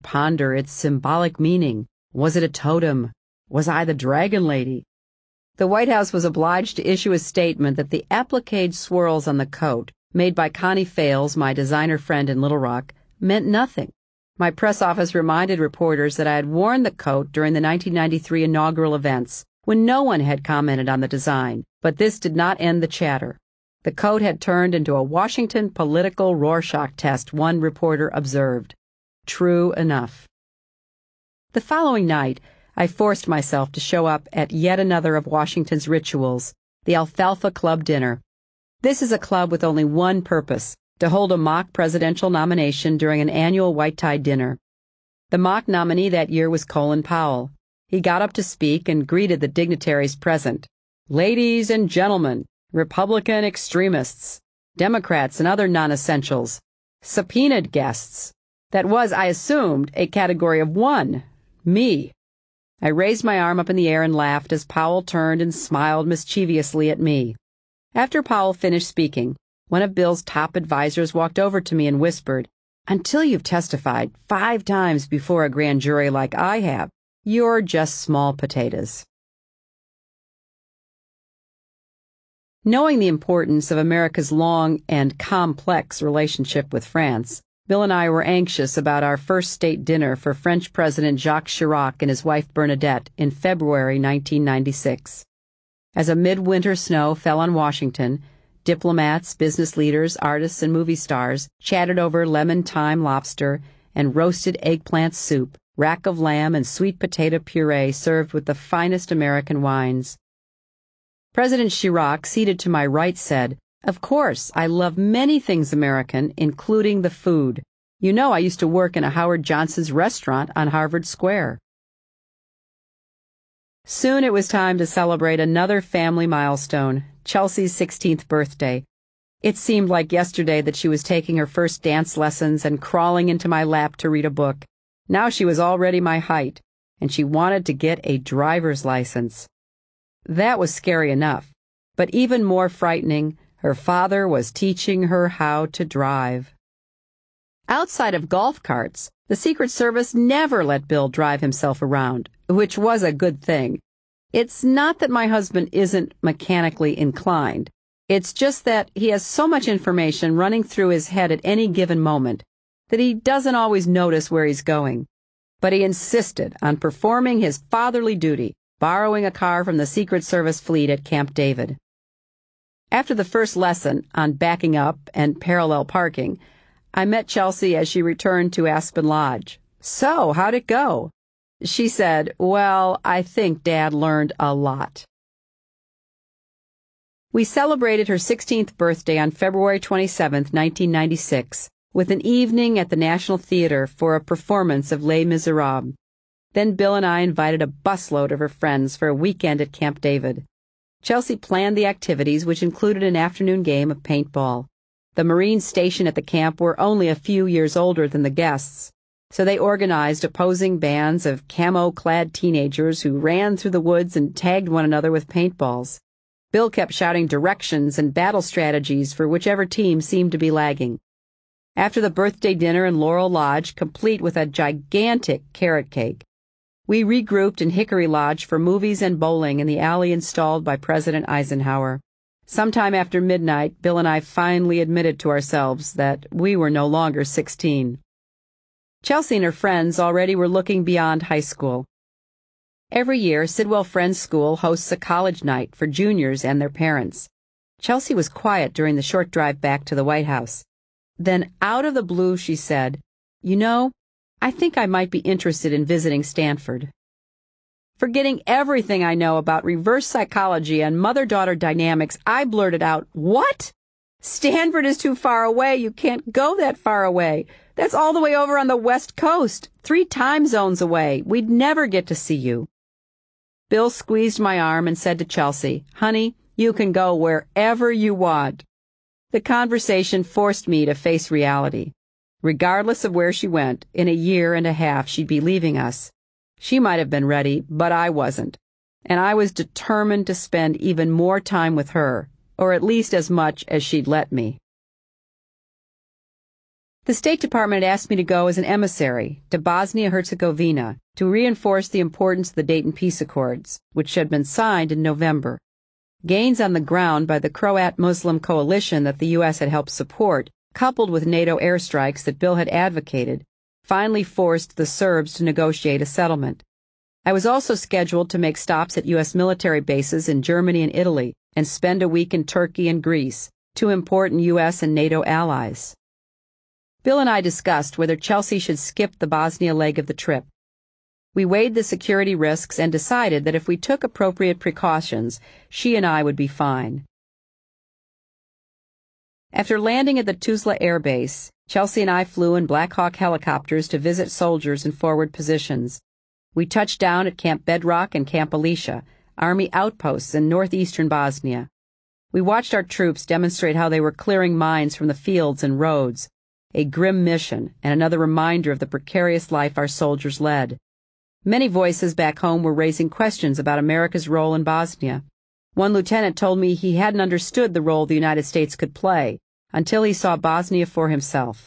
ponder its symbolic meaning. Was it a totem? Was I the dragon lady? The White House was obliged to issue a statement that the applique swirls on the coat, made by Connie Fales, my designer friend in Little Rock, meant nothing. My press office reminded reporters that I had worn the coat during the 1993 inaugural events, when no one had commented on the design, but this did not end the chatter. The coat had turned into a Washington political Rorschach test, one reporter observed. True enough. The following night, I forced myself to show up at yet another of Washington's rituals, the Alfalfa Club dinner. This is a club with only one purpose, to hold a mock presidential nomination during an annual white-tie dinner. The mock nominee that year was Colin Powell. He got up to speak and greeted the dignitaries present. Ladies and gentlemen, Republican extremists, Democrats and other non-essentials, subpoenaed guests. That was, I assumed, a category of one, me. I raised my arm up in the air and laughed as Powell turned and smiled mischievously at me. After Powell finished speaking, one of Bill's top advisors walked over to me and whispered, "Until you've testified 5 times before a grand jury like I have, you're just small potatoes." Knowing the importance of America's long and complex relationship with France, Bill and I were anxious about our first state dinner for French President Jacques Chirac and his wife Bernadette in February 1996. As a midwinter snow fell on Washington, diplomats, business leaders, artists, and movie stars chatted over lemon thyme lobster and roasted eggplant soup, rack of lamb, and sweet potato puree served with the finest American wines. President Chirac, seated to my right, said, "Of course, I love many things American, including the food. You know I used to work in a Howard Johnson's restaurant on Harvard Square." Soon it was time to celebrate another family milestone, Chelsea's 16th birthday. It seemed like yesterday that she was taking her first dance lessons and crawling into my lap to read a book. Now she was already my height, and she wanted to get a driver's license. That was scary enough, but even more frightening, her father was teaching her how to drive. Outside of golf carts, the Secret Service never let Bill drive himself around, which was a good thing. It's not that my husband isn't mechanically inclined. It's just that he has so much information running through his head at any given moment that he doesn't always notice where he's going. But he insisted on performing his fatherly duty, borrowing a car from the Secret Service fleet at Camp David. After the first lesson on backing up and parallel parking, I met Chelsea as she returned to Aspen Lodge. "So, how'd it go?" She said, "Well, I think Dad learned a lot." We celebrated her 16th birthday on February 27, 1996, with an evening at the National Theater for a performance of Les Miserables. Then Bill and I invited a busload of her friends for a weekend at Camp David. Chelsea planned the activities, which included an afternoon game of paintball. The Marines stationed at the camp were only a few years older than the guests, so they organized opposing bands of camo-clad teenagers who ran through the woods and tagged one another with paintballs. Bill kept shouting directions and battle strategies for whichever team seemed to be lagging. After the birthday dinner in Laurel Lodge, complete with a gigantic carrot cake, we regrouped in Hickory Lodge for movies and bowling in the alley installed by President Eisenhower. Sometime after midnight, Bill and I finally admitted to ourselves that we were no longer 16. Chelsea and her friends already were looking beyond high school. Every year, Sidwell Friends School hosts a college night for juniors and their parents. Chelsea was quiet during the short drive back to the White House. Then, out of the blue, she said, "You know, I think I might be interested in visiting Stanford." Forgetting everything I know about reverse psychology and mother-daughter dynamics, I blurted out, "What? Stanford is too far away. You can't go that far away. That's all the way over on the West Coast, 3 time zones away. We'd never get to see you." Bill squeezed my arm and said to Chelsea, "Honey, you can go wherever you want." The conversation forced me to face reality. Regardless of where she went, in a year and a half she'd be leaving us. She might have been ready, but I wasn't. And I was determined to spend even more time with her, or at least as much as she'd let me. The State Department had asked me to go as an emissary to Bosnia-Herzegovina to reinforce the importance of the Dayton Peace Accords, which had been signed in November. Gains on the ground by the Croat Muslim coalition that the U.S. had helped support, coupled with NATO airstrikes that Bill had advocated, finally forced the Serbs to negotiate a settlement. I was also scheduled to make stops at U.S. military bases in Germany and Italy and spend a week in Turkey and Greece, two important U.S. and NATO allies. Bill and I discussed whether Chelsea should skip the Bosnia leg of the trip. We weighed the security risks and decided that if we took appropriate precautions, she and I would be fine. After landing at the Tuzla Air Base, Chelsea and I flew in Black Hawk helicopters to visit soldiers in forward positions. We touched down at Camp Bedrock and Camp Alicia, Army outposts in northeastern Bosnia. We watched our troops demonstrate how they were clearing mines from the fields and roads, a grim mission and another reminder of the precarious life our soldiers led. Many voices back home were raising questions about America's role in Bosnia. One lieutenant told me he hadn't understood the role the United States could play until he saw Bosnia for himself.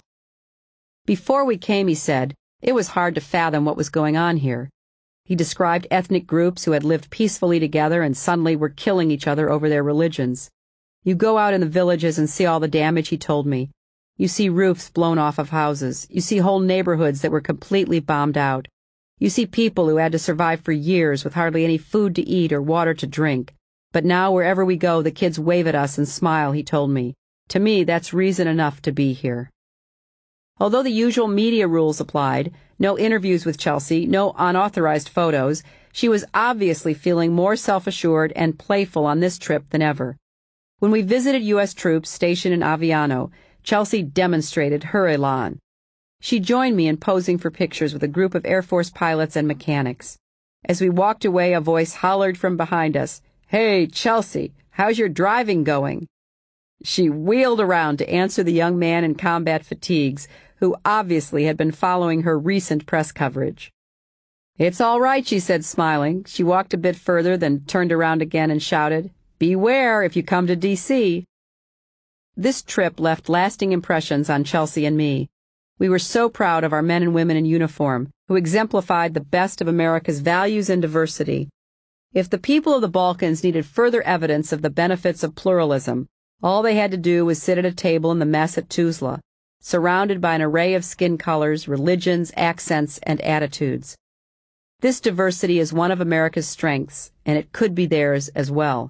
Before we came, he said, it was hard to fathom what was going on here. He described ethnic groups who had lived peacefully together and suddenly were killing each other over their religions. You go out in the villages and see all the damage, he told me. You see roofs blown off of houses. You see whole neighborhoods that were completely bombed out. You see people who had to survive for years with hardly any food to eat or water to drink. But now wherever we go, the kids wave at us and smile, he told me. To me, that's reason enough to be here. Although the usual media rules applied, no interviews with Chelsea, no unauthorized photos, she was obviously feeling more self-assured and playful on this trip than ever. When we visited U.S. troops stationed in Aviano, Chelsea demonstrated her elan. She joined me in posing for pictures with a group of Air Force pilots and mechanics. As we walked away, a voice hollered from behind us, "Hey, Chelsea, how's your driving going?" She wheeled around to answer the young man in combat fatigues, who obviously had been following her recent press coverage. "It's all right," she said, smiling. She walked a bit further, then turned around again and shouted, "Beware if you come to D.C." This trip left lasting impressions on Chelsea and me. We were so proud of our men and women in uniform, who exemplified the best of America's values and diversity. If the people of the Balkans needed further evidence of the benefits of pluralism, all they had to do was sit at a table in the mess at Tuzla, surrounded by an array of skin colors, religions, accents, and attitudes. This diversity is one of America's strengths, and it could be theirs as well.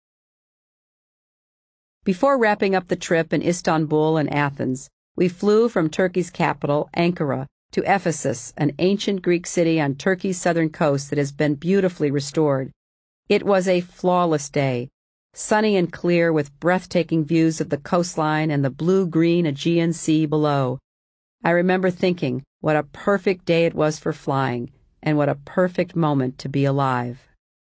Before wrapping up the trip in Istanbul and Athens, we flew from Turkey's capital, Ankara, to Ephesus, an ancient Greek city on Turkey's southern coast that has been beautifully restored. It was a flawless day, sunny and clear with breathtaking views of the coastline and the blue-green Aegean Sea below. I remember thinking what a perfect day it was for flying, and what a perfect moment to be alive.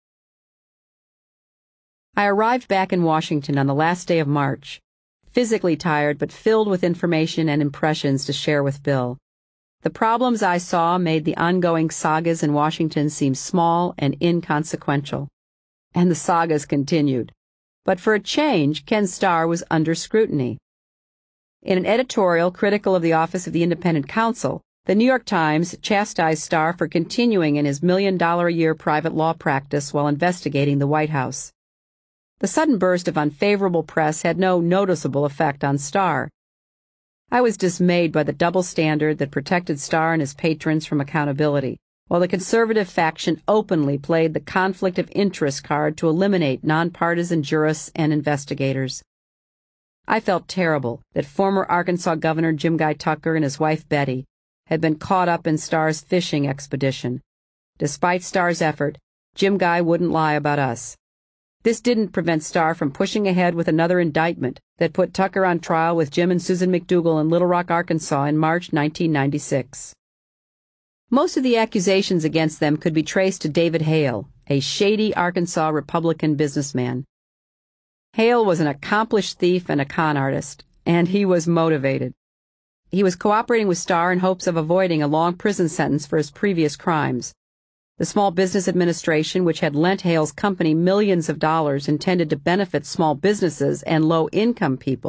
I arrived back in Washington on the last day of March, physically tired but filled with information and impressions to share with Bill. The problems I saw made the ongoing sagas in Washington seem small and inconsequential. And the sagas continued. But for a change, Ken Starr was under scrutiny. In an editorial critical of the Office of the Independent Counsel, the New York Times chastised Starr for continuing in his $1,000,000-a-year private law practice while investigating the White House. The sudden burst of unfavorable press had no noticeable effect on Starr. I was dismayed by the double standard that protected Starr and his patrons from accountability, while the conservative faction openly played the conflict of interest card to eliminate nonpartisan jurists and investigators. I felt terrible that former Arkansas Governor Jim Guy Tucker and his wife Betty had been caught up in Starr's fishing expedition. Despite Starr's effort, Jim Guy wouldn't lie about us. This didn't prevent Starr from pushing ahead with another indictment that put Tucker on trial with Jim and Susan McDougal in Little Rock, Arkansas in March 1996. Most of the accusations against them could be traced to David Hale, a shady Arkansas Republican businessman. Hale was an accomplished thief and a con artist, and he was motivated. He was cooperating with Starr in hopes of avoiding a long prison sentence for his previous crimes. The Small Business Administration, which had lent Hale's company millions of dollars intended to benefit small businesses and low-income people,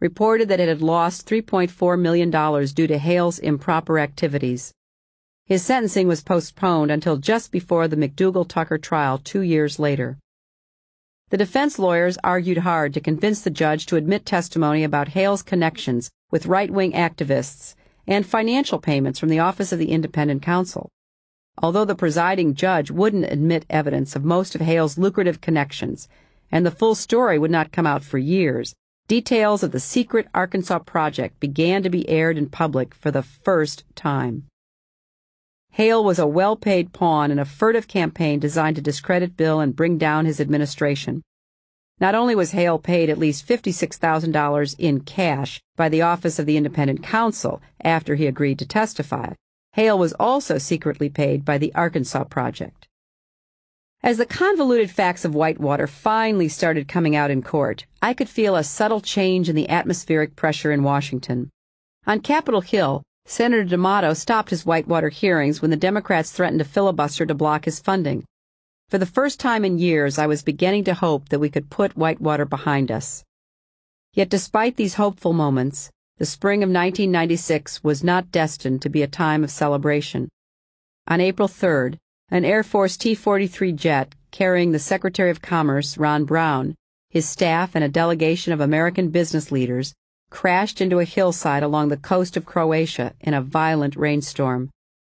reported that it had lost $3.4 million due to Hale's improper activities. His sentencing was postponed until just before the McDougal-Tucker trial 2 years later. The defense lawyers argued hard to convince the judge to admit testimony about Hale's connections with right-wing activists and financial payments from the Office of the Independent Counsel. Although the presiding judge wouldn't admit evidence of most of Hale's lucrative connections, and the full story would not come out for years, details of the secret Arkansas Project began to be aired in public for the first time. Hale was a well-paid pawn in a furtive campaign designed to discredit Bill and bring down his administration. Not only was Hale paid at least $56,000 in cash by the Office of the Independent Counsel after he agreed to testify, Hale was also secretly paid by the Arkansas Project. As the convoluted facts of Whitewater finally started coming out in court, I could feel a subtle change in the atmospheric pressure in Washington. On Capitol Hill, Senator D'Amato stopped his Whitewater hearings when the Democrats threatened to filibuster to block his funding. For the first time in years, I was beginning to hope that we could put Whitewater behind us. Yet despite these hopeful moments, the spring of 1996 was not destined to be a time of celebration. On April 3rd, an Air Force T-43 jet carrying the Secretary of Commerce, Ron Brown, his staff, and a delegation of American business leaders crashed into a hillside along the coast of Croatia in a violent rainstorm.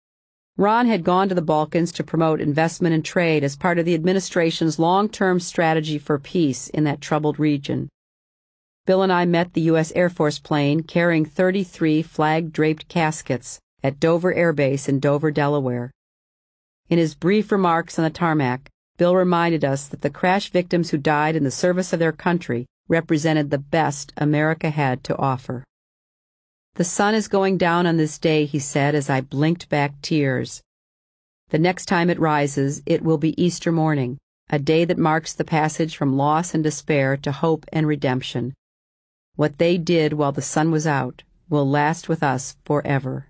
Ron had gone to the Balkans to promote investment and trade as part of the administration's long-term strategy for peace in that troubled region. Bill and I met the U.S. Air Force plane carrying 33 flag-draped caskets at Dover Air Base in Dover, Delaware. In his brief remarks on the tarmac, Bill reminded us that the crash victims who died in the service of their country represented the best America had to offer. "The sun is going down on this day," he said as I blinked back tears. "The next time it rises, it will be Easter morning, a day that marks the passage from loss and despair to hope and redemption. What they did while the sun was out will last with us forever."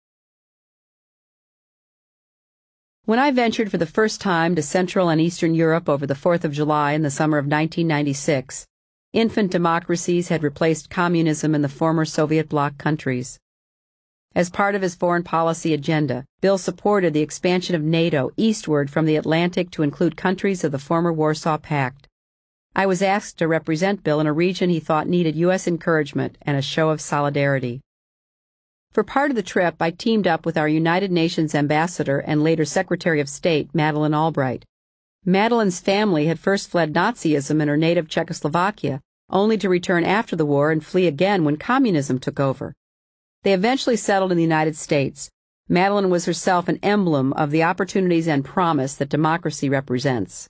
When I ventured for the first time to Central and Eastern Europe over the 4th of July in the summer of 1996, infant democracies had replaced communism in the former Soviet bloc countries. As part of his foreign policy agenda, Bill supported the expansion of NATO eastward from the Atlantic to include countries of the former Warsaw Pact. I was asked to represent Bill in a region he thought needed U.S. encouragement and a show of solidarity. For part of the trip, I teamed up with our United Nations ambassador and later Secretary of State, Madeleine Albright. Madeleine's family had first fled Nazism in her native Czechoslovakia, only to return after the war and flee again when communism took over. They eventually settled in the United States. Madeleine was herself an emblem of the opportunities and promise that democracy represents.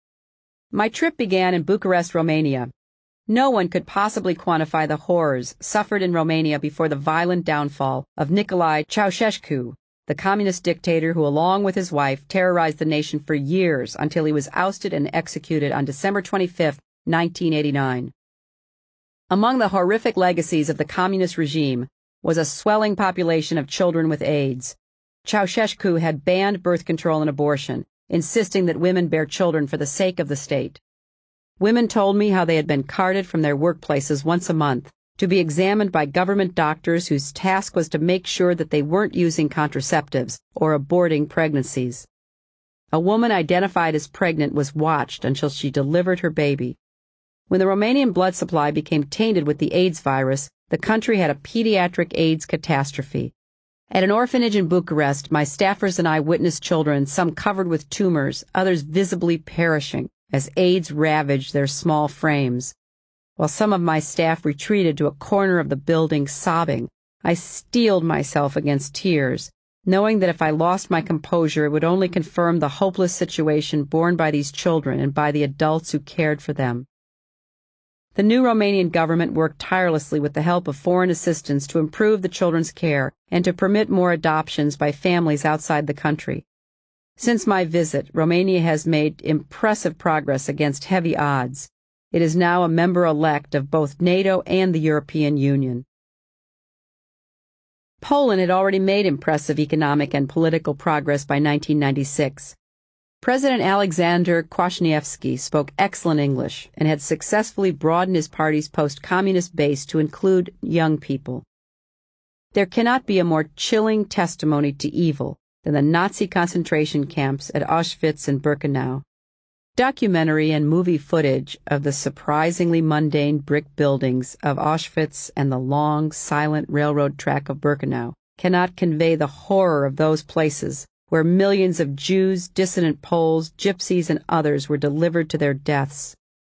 My trip began in Bucharest, Romania. No one could possibly quantify the horrors suffered in Romania before the violent downfall of Nicolae Ceausescu, the communist dictator who, along with his wife, terrorized the nation for years until he was ousted and executed on December 25, 1989. Among the horrific legacies of the communist regime was a swelling population of children with AIDS. Ceausescu had banned birth control and abortion, insisting that women bear children for the sake of the state. Women told me how they had been carted from their workplaces once a month to be examined by government doctors whose task was to make sure that they weren't using contraceptives or aborting pregnancies. A woman identified as pregnant was watched until she delivered her baby. When the Romanian blood supply became tainted with the AIDS virus, the country had a pediatric AIDS catastrophe. At an orphanage in Bucharest, my staffers and I witnessed children, some covered with tumors, others visibly perishing, as AIDS ravaged their small frames. While some of my staff retreated to a corner of the building sobbing, I steeled myself against tears, knowing that if I lost my composure, it would only confirm the hopeless situation borne by these children and by the adults who cared for them. The new Romanian government worked tirelessly with the help of foreign assistance to improve the children's care and to permit more adoptions by families outside the country. Since my visit, Romania has made impressive progress against heavy odds. It is now a member-elect of both NATO and the European Union. Poland had already made impressive economic and political progress by 1996. President Alexander Kwasniewski spoke excellent English and had successfully broadened his party's post-communist base to include young people. There cannot be a more chilling testimony to evil than the Nazi concentration camps at Auschwitz and Birkenau. Documentary and movie footage of the surprisingly mundane brick buildings of Auschwitz and the long, silent railroad track of Birkenau cannot convey the horror of those places where millions of Jews, dissident Poles, gypsies, and others were delivered to their deaths.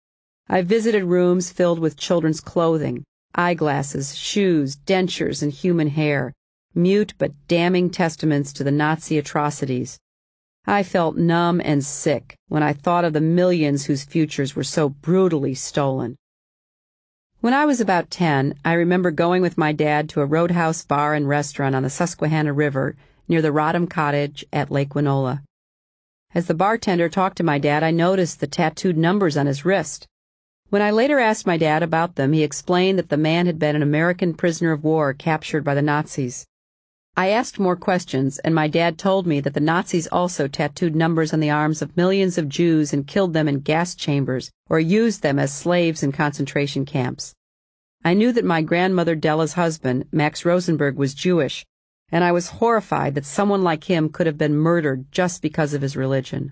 I visited rooms filled with children's clothing, eyeglasses, shoes, dentures, and human hair, mute but damning testaments to the Nazi atrocities. I felt numb and sick when I thought of the millions whose futures were so brutally stolen. When I was about 10, I remember going with my dad to a roadhouse bar and restaurant on the Susquehanna River near the Rodham Cottage at Lake Winola. As the bartender talked to my dad, I noticed the tattooed numbers on his wrist. When I later asked my dad about them, he explained that the man had been an American prisoner of war captured by the Nazis. I asked more questions, and my dad told me that the Nazis also tattooed numbers on the arms of millions of Jews and killed them in gas chambers or used them as slaves in concentration camps. I knew that my grandmother Della's husband, Max Rosenberg, was Jewish, and I was horrified that someone like him could have been murdered just because of his religion.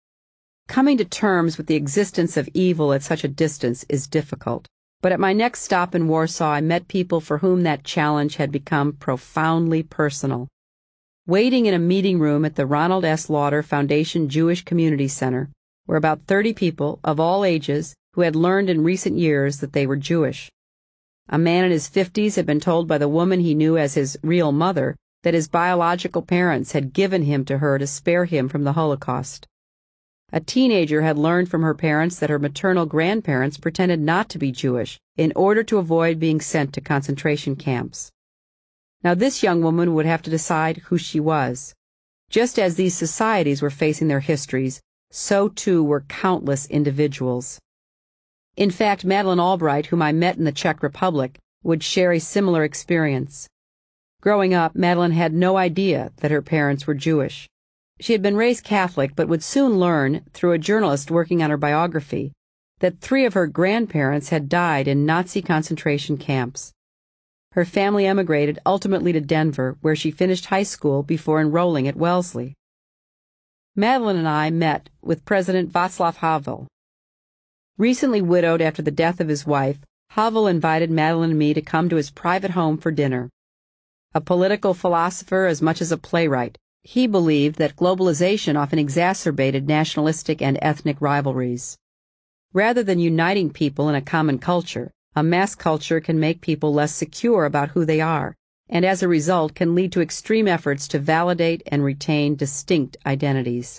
Coming to terms with the existence of evil at such a distance is difficult, but at my next stop in Warsaw I met people for whom that challenge had become profoundly personal. Waiting in a meeting room at the Ronald S. Lauder Foundation Jewish Community Center were about 30 people of all ages who had learned in recent years that they were Jewish. A man in his 50s had been told by the woman he knew as his real mother that his biological parents had given him to her to spare him from the Holocaust. A teenager had learned from her parents that her maternal grandparents pretended not to be Jewish in order to avoid being sent to concentration camps. Now this young woman would have to decide who she was. Just as these societies were facing their histories, so too were countless individuals. In fact, Madeleine Albright, whom I met in the Czech Republic, would share a similar experience. Growing up, Madeleine had no idea that her parents were Jewish. She had been raised Catholic, but would soon learn, through a journalist working on her biography, that 3 of her grandparents had died in Nazi concentration camps. Her family emigrated ultimately to Denver, where she finished high school before enrolling at Wellesley. Madeleine and I met with President Václav Havel. Recently widowed after the death of his wife, Havel invited Madeleine and me to come to his private home for dinner. A political philosopher as much as a playwright, he believed that globalization often exacerbated nationalistic and ethnic rivalries. Rather than uniting people in a common culture, a mass culture can make people less secure about who they are, and as a result can lead to extreme efforts to validate and retain distinct identities.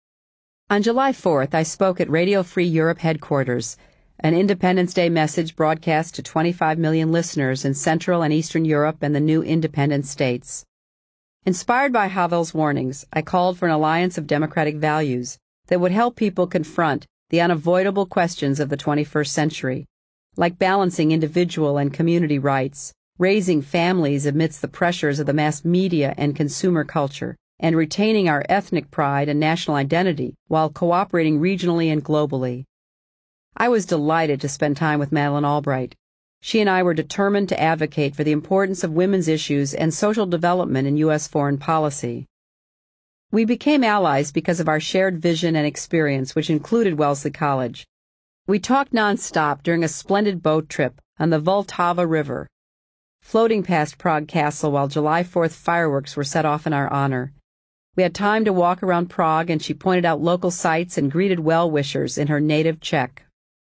On July 4th, I spoke at Radio Free Europe headquarters, an Independence Day message broadcast to 25 million listeners in Central and Eastern Europe and the new independent states. Inspired by Havel's warnings, I called for an alliance of democratic values that would help people confront the unavoidable questions of the 21st century, like balancing individual and community rights, raising families amidst the pressures of the mass media and consumer culture, and retaining our ethnic pride and national identity while cooperating regionally and globally. I was delighted to spend time with Madeleine Albright. She and I were determined to advocate for the importance of women's issues and social development in U.S. foreign policy. We became allies because of our shared vision and experience, which included Wellesley College. We talked nonstop during a splendid boat trip on the Vltava River, floating past Prague Castle while July 4th fireworks were set off in our honor. We had time to walk around Prague, and she pointed out local sites and greeted well-wishers in her native Czech.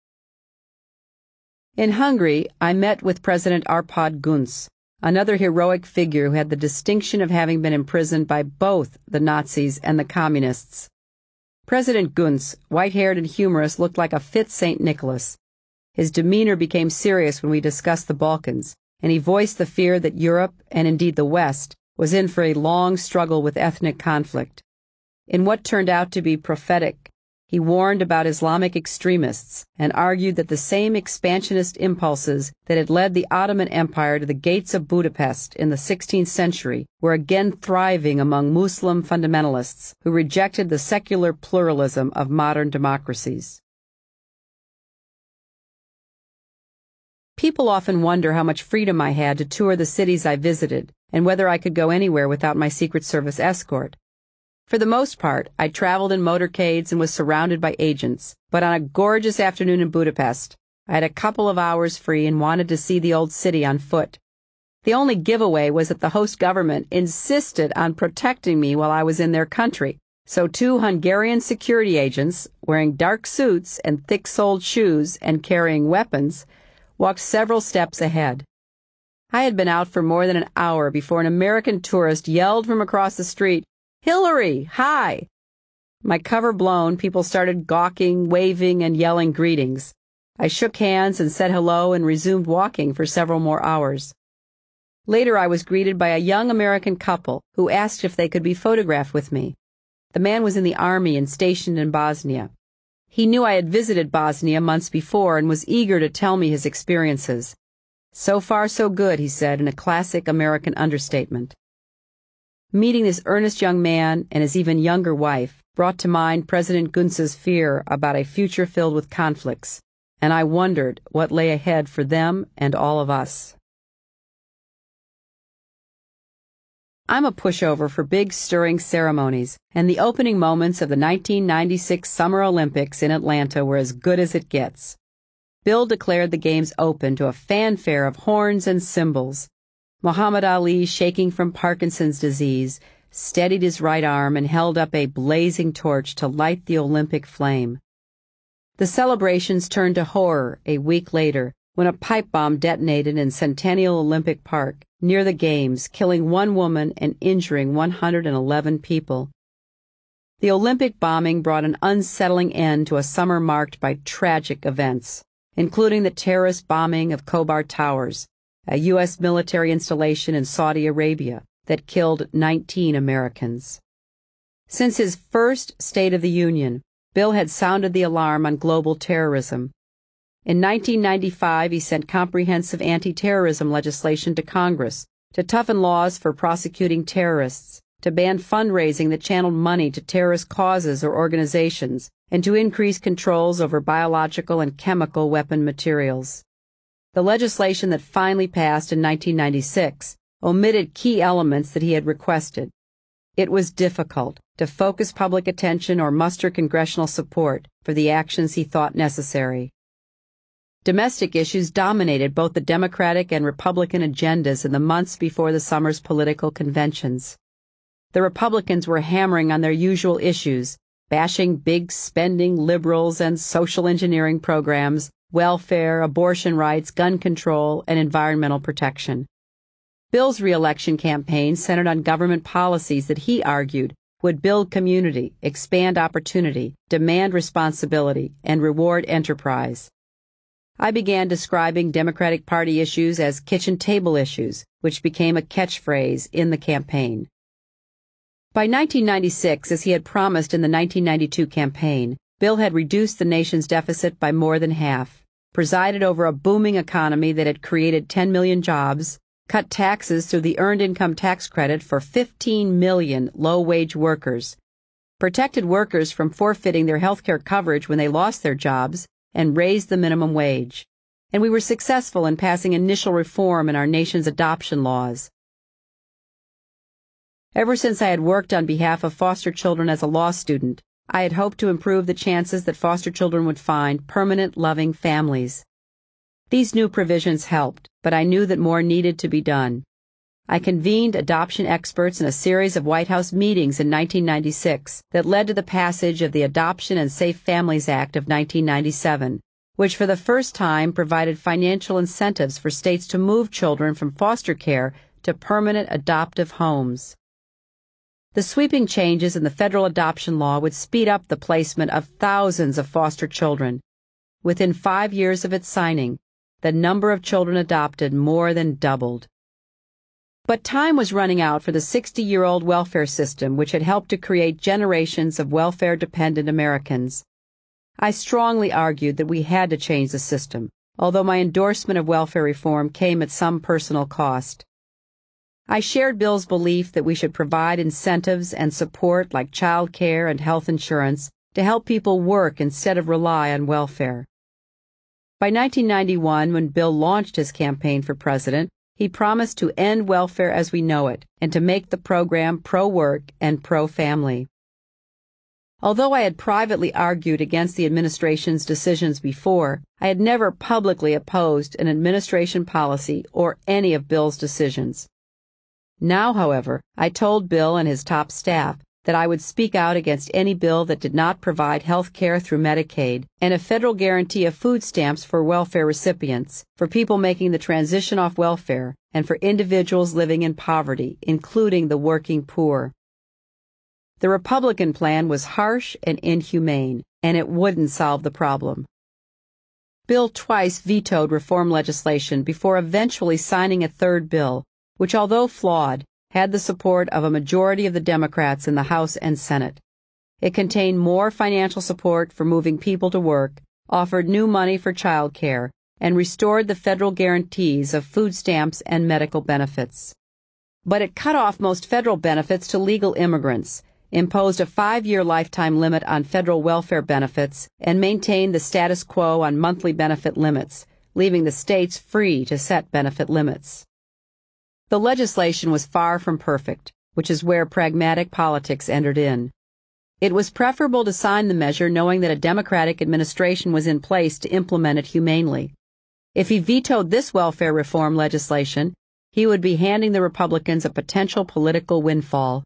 In Hungary, I met with President Arpad Günc, another heroic figure who had the distinction of having been imprisoned by both the Nazis and the Communists. President Günc, white-haired and humorous, looked like a fit St. Nicholas. His demeanor became serious when we discussed the Balkans, and he voiced the fear that Europe, and indeed the West, was in for a long struggle with ethnic conflict. In what turned out to be prophetic He warned about Islamic extremists and argued that the same expansionist impulses that had led the Ottoman Empire to the gates of Budapest in the 16th century were again thriving among Muslim fundamentalists who rejected the secular pluralism of modern democracies. People often wonder how much freedom I had to tour the cities I visited and whether I could go anywhere without my Secret Service escort. For the most part, I traveled in motorcades and was surrounded by agents, but on a gorgeous afternoon in Budapest, I had a couple of hours free and wanted to see the old city on foot. The only giveaway was that the host government insisted on protecting me while I was in their country, so 2 Hungarian security agents, wearing dark suits and thick-soled shoes and carrying weapons, walked several steps ahead. I had been out for more than an hour before an American tourist yelled from across the street, "Hillary, hi!" My cover blown, people started gawking, waving, and yelling greetings. I shook hands and said hello and resumed walking for several more hours. Later I was greeted by a young American couple who asked if they could be photographed with me. The man was in the army and stationed in Bosnia. He knew I had visited Bosnia months before and was eager to tell me his experiences. "So far so good," he said in a classic American understatement. Meeting this earnest young man and his even younger wife brought to mind President Günz's fear about a future filled with conflicts, and I wondered what lay ahead for them and all of us. I'm a pushover for big, stirring ceremonies, and the opening moments of the 1996 Summer Olympics in Atlanta were as good as it gets. Bill declared the games open to a fanfare of horns and cymbals. Muhammad Ali, shaking from Parkinson's disease, steadied his right arm and held up a blazing torch to light the Olympic flame. The celebrations turned to horror a week later when a pipe bomb detonated in Centennial Olympic Park near the Games, killing 1 woman and injuring 111 people. The Olympic bombing brought an unsettling end to a summer marked by tragic events, including the terrorist bombing of Khobar Towers, a U.S. military installation in Saudi Arabia that killed 19 Americans. Since his first State of the Union, Bill had sounded the alarm on global terrorism. In 1995, he sent comprehensive anti-terrorism legislation to Congress to toughen laws for prosecuting terrorists, to ban fundraising that channeled money to terrorist causes or organizations, and to increase controls over biological and chemical weapon materials. The legislation that finally passed in 1996 omitted key elements that he had requested. It was difficult to focus public attention or muster congressional support for the actions he thought necessary. Domestic issues dominated both the Democratic and Republican agendas in the months before the summer's political conventions. The Republicans were hammering on their usual issues, bashing big spending liberals and social engineering programs, welfare, abortion rights, gun control, and environmental protection. Bill's re-election campaign centered on government policies that he argued would build community, expand opportunity, demand responsibility, and reward enterprise. I began describing Democratic Party issues as kitchen table issues, which became a catchphrase in the campaign. By 1996, as he had promised in the 1992 campaign, Bill had reduced the nation's deficit by more than half, presided over a booming economy that had created 10 million jobs, cut taxes through the Earned Income Tax Credit for 15 million low-wage workers, protected workers from forfeiting their health care coverage when they lost their jobs, and raised the minimum wage. And we were successful in passing initial reform in our nation's adoption laws. Ever since I had worked on behalf of foster children as a law student, I had hoped to improve the chances that foster children would find permanent, loving families. These new provisions helped, but I knew that more needed to be done. I convened adoption experts in a series of White House meetings in 1996 that led to the passage of the Adoption and Safe Families Act of 1997, which for the first time provided financial incentives for states to move children from foster care to permanent adoptive homes. The sweeping changes in the federal adoption law would speed up the placement of thousands of foster children. Within 5 years of its signing, the number of children adopted more than doubled. But time was running out for the 60-year-old welfare system which had helped to create generations of welfare-dependent Americans. I strongly argued that we had to change the system, although my endorsement of welfare reform came at some personal cost. I shared Bill's belief that we should provide incentives and support like child care and health insurance to help people work instead of rely on welfare. By 1991, when Bill launched his campaign for president, he promised to end welfare as we know it and to make the program pro-work and pro-family. Although I had privately argued against the administration's decisions before, I had never publicly opposed an administration policy or any of Bill's decisions. Now, however, I told Bill and his top staff that I would speak out against any bill that did not provide health care through Medicaid and a federal guarantee of food stamps for welfare recipients, for people making the transition off welfare, and for individuals living in poverty, including the working poor. The Republican plan was harsh and inhumane, and it wouldn't solve the problem. Bill twice vetoed reform legislation before eventually signing a third bill, which, although flawed, had the support of a majority of the Democrats in the House and Senate. It contained more financial support for moving people to work, offered new money for child care, and restored the federal guarantees of food stamps and medical benefits. But it cut off most federal benefits to legal immigrants, imposed a 5-year lifetime limit on federal welfare benefits, and maintained the status quo on monthly benefit limits, leaving the states free to set benefit limits. The legislation was far from perfect, which is where pragmatic politics entered in. It was preferable to sign the measure knowing that a Democratic administration was in place to implement it humanely. If he vetoed this welfare reform legislation, he would be handing the Republicans a potential political windfall.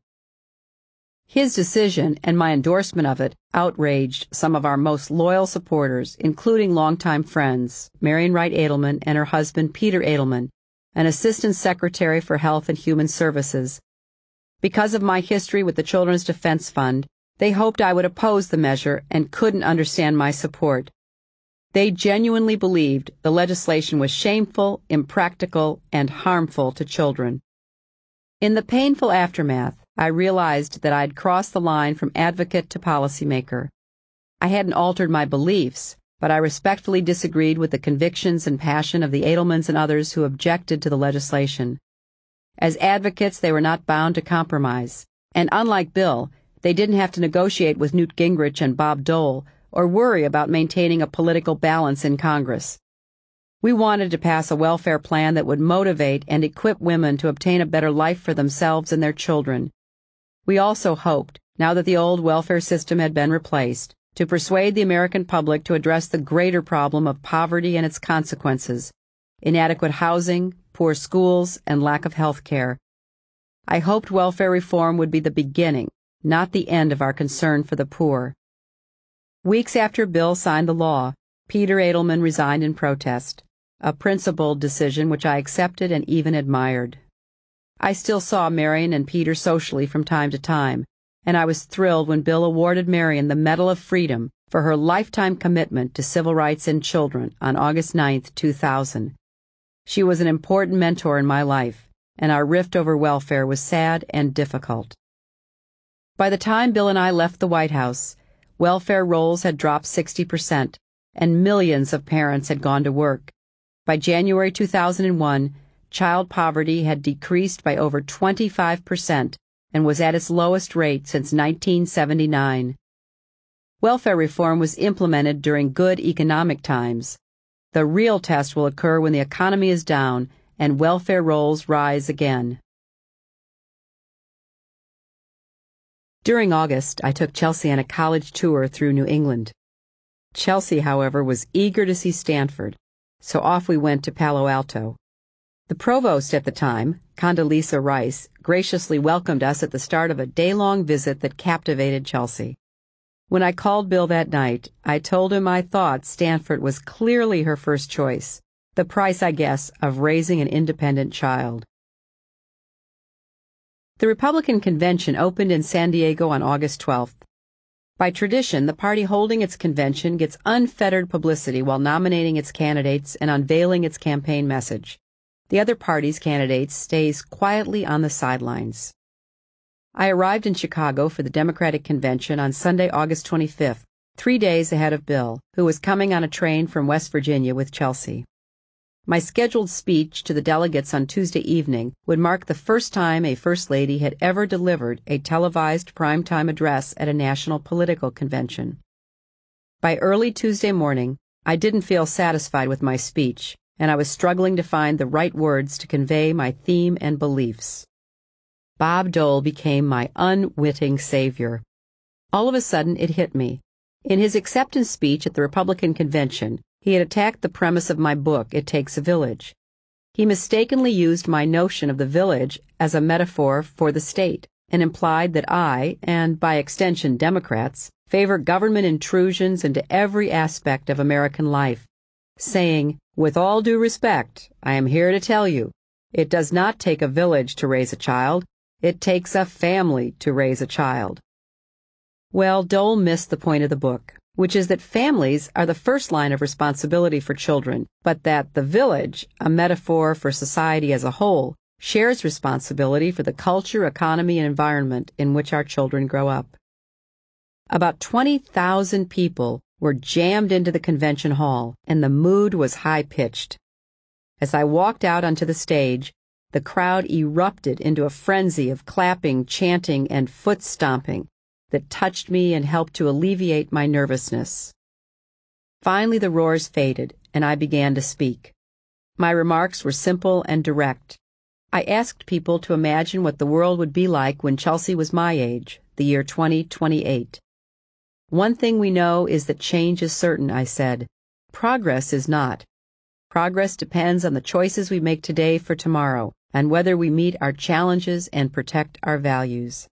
His decision, and my endorsement of it, outraged some of our most loyal supporters, including longtime friends, Marian Wright Edelman and her husband Peter Edelman, an Assistant Secretary for Health and Human Services. Because of my history with the Children's Defense Fund, they hoped I would oppose the measure and couldn't understand my support. They genuinely believed the legislation was shameful, impractical, and harmful to children. In the painful aftermath, I realized that I'd crossed the line from advocate to policymaker. I hadn't altered my beliefs, but I respectfully disagreed with the convictions and passion of the Edelmans and others who objected to the legislation. As advocates, they were not bound to compromise, and unlike Bill, they didn't have to negotiate with Newt Gingrich and Bob Dole or worry about maintaining a political balance in Congress. We wanted to pass a welfare plan that would motivate and equip women to obtain a better life for themselves and their children. We also hoped, now that the old welfare system had been replaced, to persuade the American public to address the greater problem of poverty and its consequences, inadequate housing, poor schools, and lack of health care. I hoped welfare reform would be the beginning, not the end of our concern for the poor. Weeks after Bill signed the law, Peter Edelman resigned in protest, a principled decision which I accepted and even admired. I still saw Marian and Peter socially from time to time, and I was thrilled when Bill awarded Marian the Medal of Freedom for her lifetime commitment to civil rights and children on August 9, 2000. She was an important mentor in my life, and our rift over welfare was sad and difficult. By the time Bill and I left the White House, welfare rolls had dropped 60%, and millions of parents had gone to work. By January 2001, child poverty had decreased by over 25%, and was at its lowest rate since 1979. Welfare reform was implemented during good economic times. The real test will occur when the economy is down and welfare rolls rise again. During August, I took Chelsea on a college tour through New England. Chelsea, however, was eager to see Stanford, so off we went to Palo Alto. The provost at the time, Condoleezza Rice, graciously welcomed us at the start of a day-long visit that captivated Chelsea. When I called Bill that night, I told him I thought Stanford was clearly her first choice, the price, I guess, of raising an independent child. The Republican convention opened in San Diego on August 12th. By tradition, the party holding its convention gets unfettered publicity while nominating its candidates and unveiling its campaign message. The other party's candidates stays quietly on the sidelines. I arrived in Chicago for the Democratic Convention on Sunday, August 25th, 3 days ahead of Bill, who was coming on a train from West Virginia with Chelsea. My scheduled speech to the delegates on Tuesday evening would mark the first time a First Lady had ever delivered a televised primetime address at a national political convention. By early Tuesday morning, I didn't feel satisfied with my speech, and I was struggling to find the right words to convey my theme and beliefs. Bob Dole became my unwitting savior. All of a sudden, it hit me. In his acceptance speech at the Republican convention, he had attacked the premise of my book, It Takes a Village. He mistakenly used my notion of the village as a metaphor for the state, and implied that I, and by extension Democrats, favor government intrusions into every aspect of American life, saying, "With all due respect, I am here to tell you, it does not take a village to raise a child, it takes a family to raise a child." Well, Dole missed the point of the book, which is that families are the first line of responsibility for children, but that the village, a metaphor for society as a whole, shares responsibility for the culture, economy, and environment in which our children grow up. About 20,000 people were jammed into the convention hall, and the mood was high-pitched. As I walked out onto the stage, the crowd erupted into a frenzy of clapping, chanting, and foot-stomping that touched me and helped to alleviate my nervousness. Finally, the roars faded, and I began to speak. My remarks were simple and direct. I asked people to imagine what the world would be like when Chelsea was my age, the year 2028. One thing we know is that change is certain, I said. Progress is not. Progress depends on the choices we make today for tomorrow, and whether we meet our challenges and protect our values.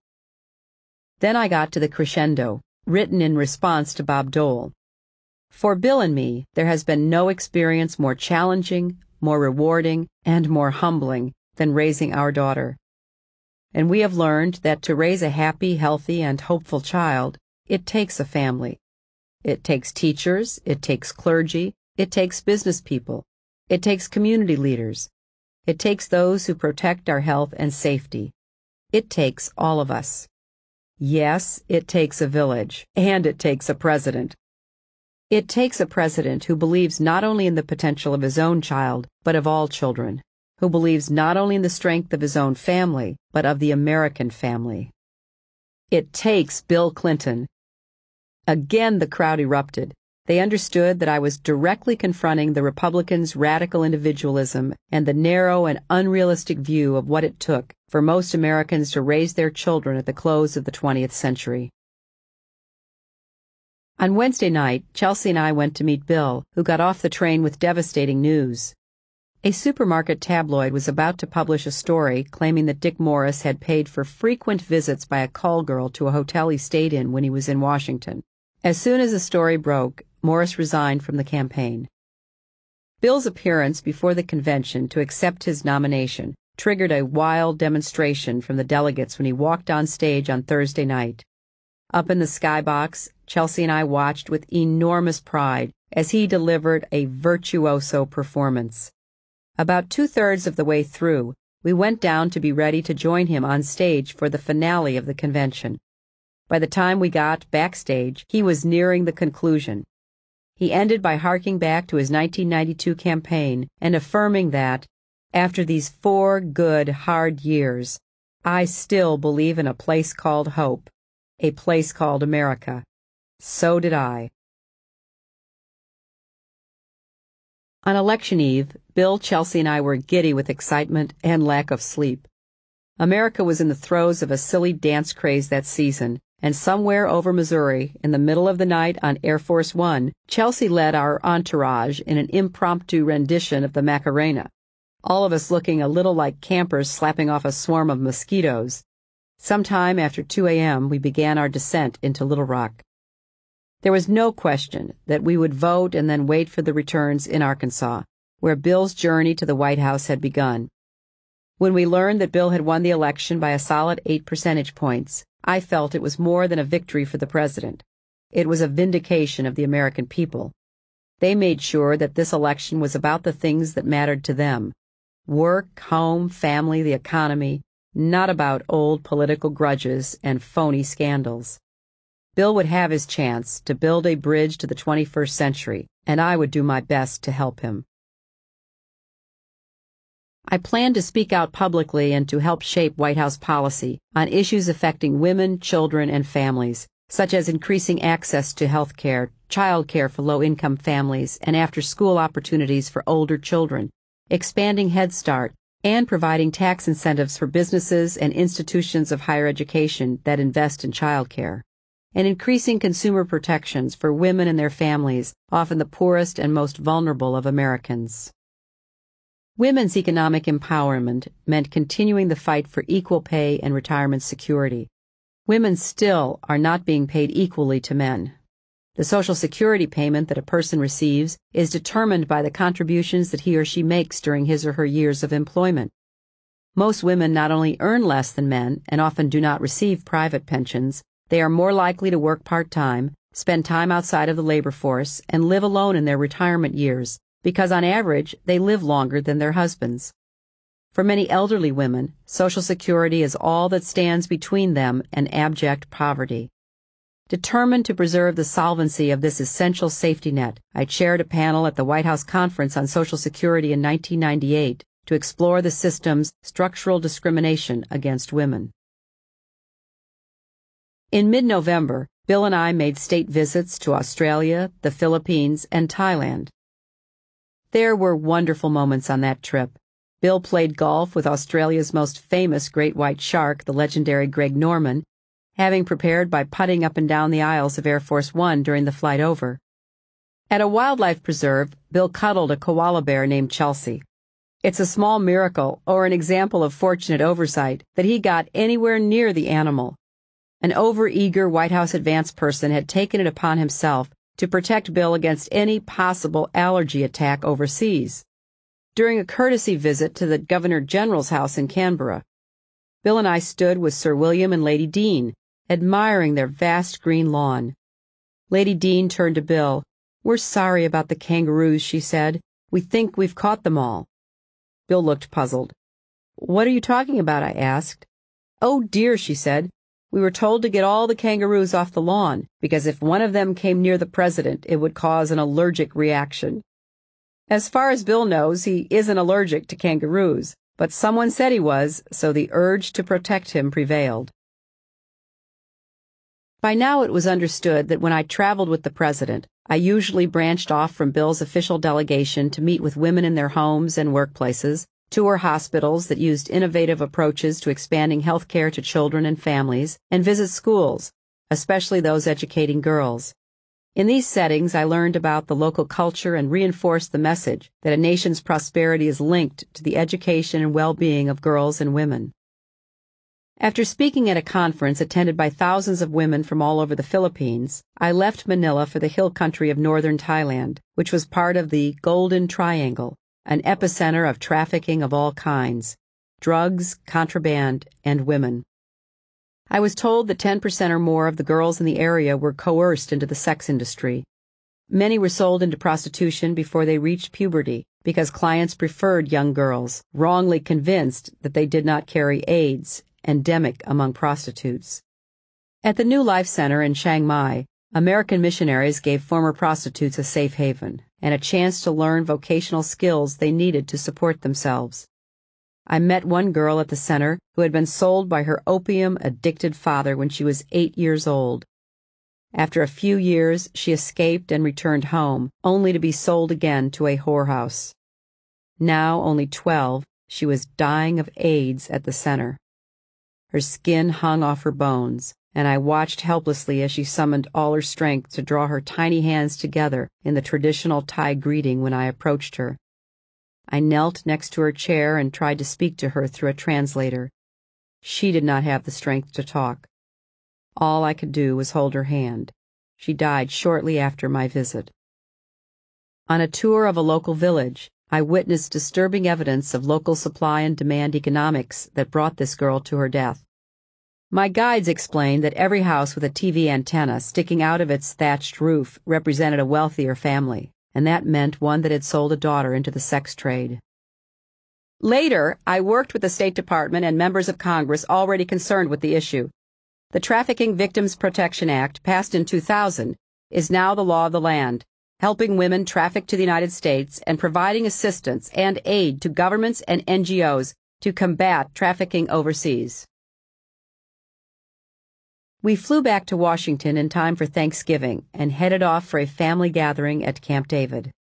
Then I got to the crescendo, written in response to Bob Dole. For Bill and me, there has been no experience more challenging, more rewarding, and more humbling than raising our daughter. And we have learned that to raise a happy, healthy, and hopeful child, it takes a family. It takes teachers, it takes clergy, it takes business people, it takes community leaders, it takes those who protect our health and safety. It takes all of us. Yes, it takes a village, and it takes a president. It takes a president who believes not only in the potential of his own child, but of all children, who believes not only in the strength of his own family, but of the American family. It takes Bill Clinton. Again, the crowd erupted. They understood that I was directly confronting the Republicans' radical individualism and the narrow and unrealistic view of what it took for most Americans to raise their children at the close of the 20th century. On Wednesday night, Chelsea and I went to meet Bill, who got off the train with devastating news. A supermarket tabloid was about to publish a story claiming that Dick Morris had paid for frequent visits by a call girl to a hotel he stayed in when he was in Washington. As soon as the story broke, Morris resigned from the campaign. Bill's appearance before the convention to accept his nomination triggered a wild demonstration from the delegates when he walked on stage on Thursday night. Up in the skybox, Chelsea and I watched with enormous pride as he delivered a virtuoso performance. About 2/3 of the way through, we went down to be ready to join him on stage for the finale of the convention. By the time we got backstage, he was nearing the conclusion. He ended by harking back to his 1992 campaign and affirming that, after these 4 good, hard years, I still believe in a place called hope, a place called America. So did I. On election eve, Bill, Chelsea, and I were giddy with excitement and lack of sleep. America was in the throes of a silly dance craze that season, and somewhere over Missouri, in the middle of the night on Air Force One, Chelsea led our entourage in an impromptu rendition of the Macarena, all of us looking a little like campers slapping off a swarm of mosquitoes. Sometime after 2 a.m., we began our descent into Little Rock. There was no question that we would vote and then wait for the returns in Arkansas, where Bill's journey to the White House had begun. When we learned that Bill had won the election by a solid 8 percentage points, I felt it was more than a victory for the president. It was a vindication of the American people. They made sure that this election was about the things that mattered to them: work, home, family, the economy, not about old political grudges and phony scandals. Bill would have his chance to build a bridge to the 21st century, and I would do my best to help him. I plan to speak out publicly and to help shape White House policy on issues affecting women, children, and families, such as increasing access to health care, child care for low-income families, and after-school opportunities for older children, expanding Head Start, and providing tax incentives for businesses and institutions of higher education that invest in child care, and increasing consumer protections for women and their families, often the poorest and most vulnerable of Americans. Women's economic empowerment meant continuing the fight for equal pay and retirement security. Women still are not being paid equally to men. The Social Security payment that a person receives is determined by the contributions that he or she makes during his or her years of employment. Most women not only earn less than men and often do not receive private pensions, they are more likely to work part-time, spend time outside of the labor force, and live alone in their retirement years, because on average they live longer than their husbands. For many elderly women, Social Security is all that stands between them and abject poverty. Determined to preserve the solvency of this essential safety net, I chaired a panel at the White House Conference on Social Security in 1998 to explore the system's structural discrimination against women. In mid-November, Bill and I made state visits to Australia, the Philippines, and Thailand. There were wonderful moments on that trip. Bill played golf with Australia's most famous great white shark, the legendary Greg Norman, having prepared by putting up and down the aisles of Air Force One during the flight over. At a wildlife preserve, Bill cuddled a koala bear named Chelsea. It's a small miracle, or an example of fortunate oversight, that he got anywhere near the animal. An over-eager White House advance person had taken it upon himself to protect Bill against any possible allergy attack overseas. During a courtesy visit to the Governor General's house in Canberra, Bill and I stood with Sir William and Lady Dean, admiring their vast green lawn. Lady Dean turned to Bill. "We're sorry about the kangaroos," she said. "We think we've caught them all." Bill looked puzzled. "What are you talking about?" I asked. "Oh dear," she said. "We were told to get all the kangaroos off the lawn, because if one of them came near the president, it would cause an allergic reaction." As far as Bill knows, he isn't allergic to kangaroos, but someone said he was, so the urge to protect him prevailed. By now it was understood that when I traveled with the president, I usually branched off from Bill's official delegation to meet with women in their homes and workplaces, tour hospitals that used innovative approaches to expanding health care to children and families, and visit schools, especially those educating girls. In these settings, I learned about the local culture and reinforced the message that a nation's prosperity is linked to the education and well-being of girls and women. After speaking at a conference attended by thousands of women from all over the Philippines, I left Manila for the hill country of northern Thailand, which was part of the Golden Triangle, an epicenter of trafficking of all kinds: drugs, contraband, and women. I was told that 10% or more of the girls in the area were coerced into the sex industry. Many were sold into prostitution before they reached puberty because clients preferred young girls, wrongly convinced that they did not carry AIDS, endemic among prostitutes. At the New Life Center in Chiang Mai, American missionaries gave former prostitutes a safe haven and a chance to learn vocational skills they needed to support themselves. I met one girl at the center who had been sold by her opium-addicted father when she was 8 years old. After a few years, she escaped and returned home, only to be sold again to a whorehouse. Now only 12, she was dying of AIDS at the center. Her skin hung off her bones, and I watched helplessly as she summoned all her strength to draw her tiny hands together in the traditional Thai greeting when I approached her. I knelt next to her chair and tried to speak to her through a translator. She did not have the strength to talk. All I could do was hold her hand. She died shortly after my visit. On a tour of a local village, I witnessed disturbing evidence of local supply and demand economics that brought this girl to her death. My guides explained that every house with a TV antenna sticking out of its thatched roof represented a wealthier family, and that meant one that had sold a daughter into the sex trade. Later, I worked with the State Department and members of Congress already concerned with the issue. The Trafficking Victims Protection Act, passed in 2000, is now the law of the land, helping women trafficked to the United States and providing assistance and aid to governments and NGOs to combat trafficking overseas. We flew back to Washington in time for Thanksgiving and headed off for a family gathering at Camp David.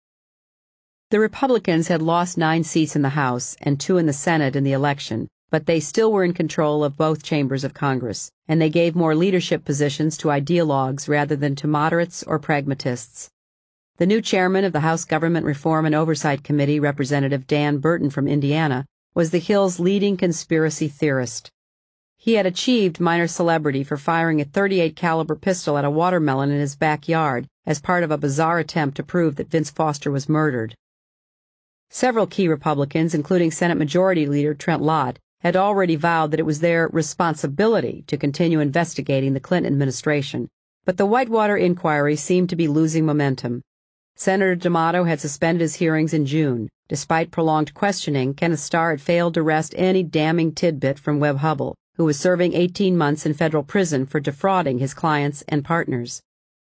The Republicans had lost 9 seats in the House and 2 in the Senate in the election, but they still were in control of both chambers of Congress, and they gave more leadership positions to ideologues rather than to moderates or pragmatists. The new chairman of the House Government Reform and Oversight Committee, Representative Dan Burton from Indiana, was the Hill's leading conspiracy theorist. He had achieved minor celebrity for firing a .38 caliber pistol at a watermelon in his backyard as part of a bizarre attempt to prove that Vince Foster was murdered. Several key Republicans, including Senate Majority Leader Trent Lott, had already vowed that it was their responsibility to continue investigating the Clinton administration, but the Whitewater inquiry seemed to be losing momentum. Senator D'Amato had suspended his hearings in June. Despite prolonged questioning, Kenneth Starr had failed to wrest any damning tidbit from Webb Hubbell, who was serving 18 months in federal prison for defrauding his clients and partners.